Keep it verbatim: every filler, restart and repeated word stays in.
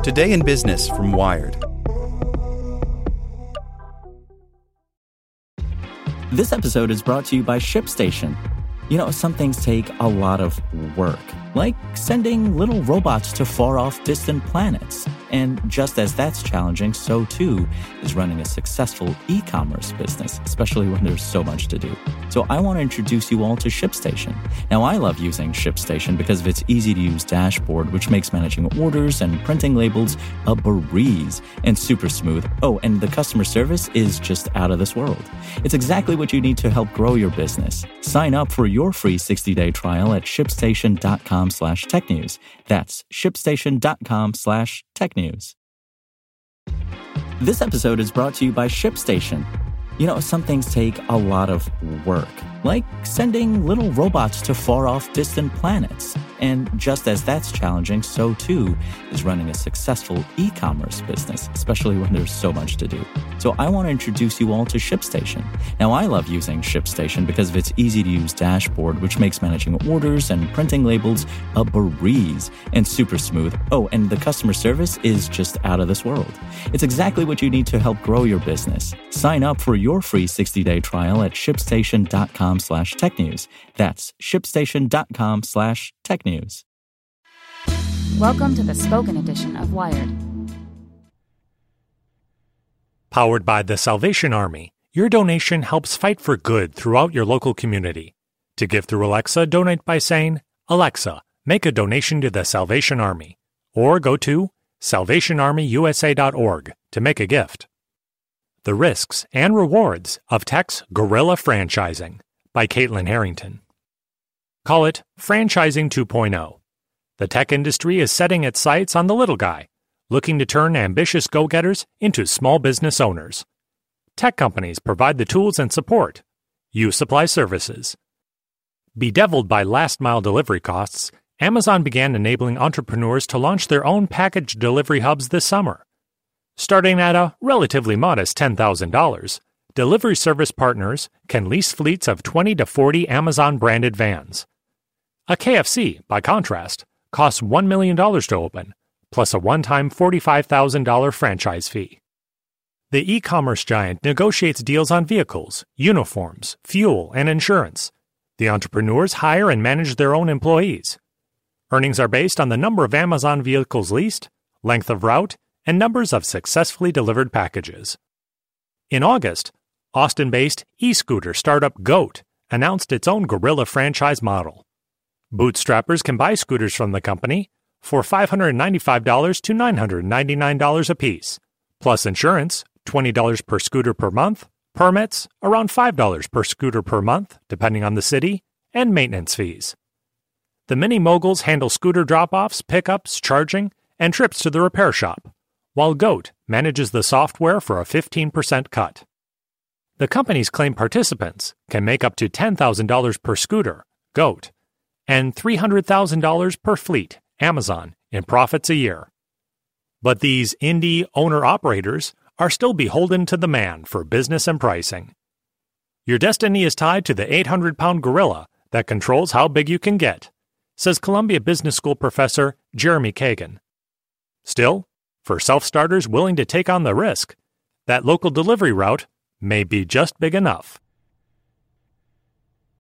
Today in Business from Wired. This episode is brought to you by ShipStation. You know, some things take a lot of work, like sending little robots to far-off distant planets. And just as that's challenging, so too is running a successful e-commerce business, especially when there's so much to do. So I want to introduce you all to ShipStation. Now, I love using ShipStation because of its easy-to-use dashboard, which makes managing orders and printing labels a breeze and super smooth. Oh, and the customer service is just out of this world. It's exactly what you need to help grow your business. Sign up for your free sixty-day trial at shipstation.com slash tech news. That's shipstation.com slash tech news. This episode is brought to you by ShipStation. You know, some things take a lot of work, like sending little robots to far-off distant planets. And just as that's challenging, so too is running a successful e-commerce business, especially when there's so much to do. So I want to introduce you all to ShipStation. Now, I love using ShipStation because of its easy-to-use dashboard, which makes managing orders and printing labels a breeze and super smooth. Oh, and the customer service is just out of this world. It's exactly what you need to help grow your business. Sign up for your free sixty-day trial at shipstation.com slash tech news. That's shipstation.com slash tech news. Welcome to the spoken edition of Wired. Powered by the Salvation Army, your donation helps fight for good throughout your local community. To give through Alexa, donate by saying, "Alexa, make a donation to the Salvation Army," or go to salvation army u s a dot org to make a gift. The Risks and Rewards of Tech's Guerrilla Franchising by Caitlin Harrington. Call it Franchising two point oh. The tech industry is setting its sights on the little guy, looking to turn ambitious go-getters into small business owners. Tech companies provide the tools and support. You supply services. Bedeviled by last-mile delivery costs, Amazon began enabling entrepreneurs to launch their own package delivery hubs this summer. Starting at a relatively modest ten thousand dollars, delivery service partners can lease fleets of twenty to forty Amazon-branded vans. A K F C, by contrast, costs one million dollars to open, plus a one-time forty-five thousand dollars franchise fee. The e-commerce giant negotiates deals on vehicles, uniforms, fuel, and insurance. The entrepreneurs hire and manage their own employees. Earnings are based on the number of Amazon vehicles leased, length of route, and numbers of successfully delivered packages. In August, Austin-based e-scooter startup Goat announced its own guerrilla franchise model. Bootstrappers can buy scooters from the company for five hundred ninety-five dollars to nine hundred ninety-nine dollars apiece, plus insurance, twenty dollars per scooter per month, permits, around five dollars per scooter per month, depending on the city, and maintenance fees. The mini moguls handle scooter drop-offs, pickups, charging, and trips to the repair shop, while Goat manages the software for a fifteen percent cut. The company's claim participants can make up to ten thousand dollars per scooter, Goat, and three hundred thousand dollars per fleet, Amazon, in profits a year. But these indie owner-operators are still beholden to the man for business and pricing. Your destiny is tied to the eight hundred pound gorilla that controls how big you can get, says Columbia Business School professor Jeremy Kagan. Still, for self-starters willing to take on the risk, that local delivery route may be just big enough.